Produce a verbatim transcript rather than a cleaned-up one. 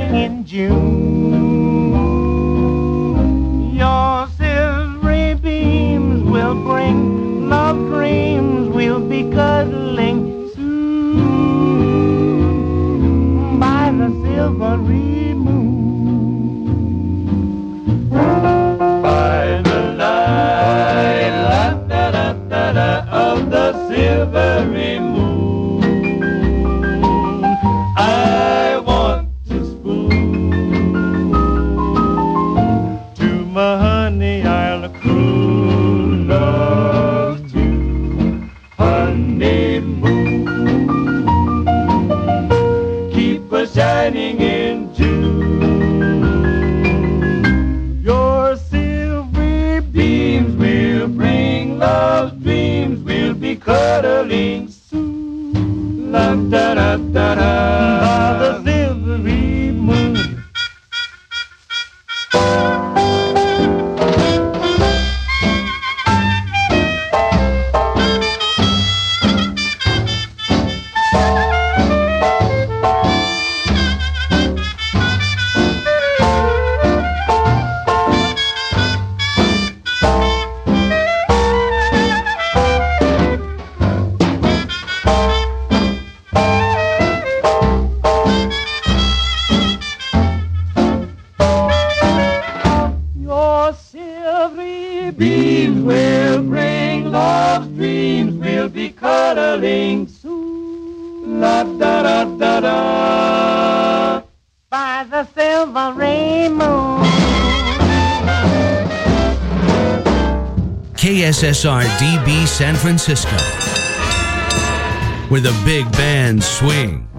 shining in June. Your silvery beams will bring love dreams. We'll be cuddling soon by the silvery moon. By the light, la da da da da of the silvery moon. I want to spoon to my honey, I'll croon love to honeymoon. Keep us shining in June. Your silvery beams will bring love's dreams. We'll be cuddling soon. La da da da da. By the silvery moon. Your silvery beams will bring love's dreams. We'll be cuddling soon. La da da da da. By the silvery moon. K S S R D B San Francisco, where the big bands swing.